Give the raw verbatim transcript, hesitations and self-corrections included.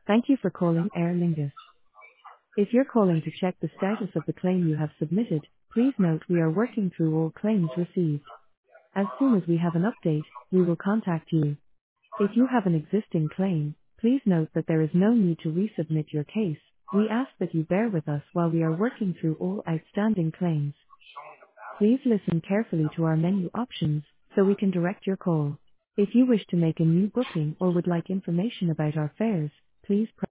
Thank you for calling Aer Lingus. If you're calling to check the status of the claim you have submitted, please note we are working through all claims received. As soon as we have an update, we will contact you. If you have an existing claim, please note that there is no need to resubmit your case. We ask that you bear with us while we are working through all outstanding claims. Please listen carefully to our menu options so we can direct your call. If you wish to make a new booking or would like information about our fares, please press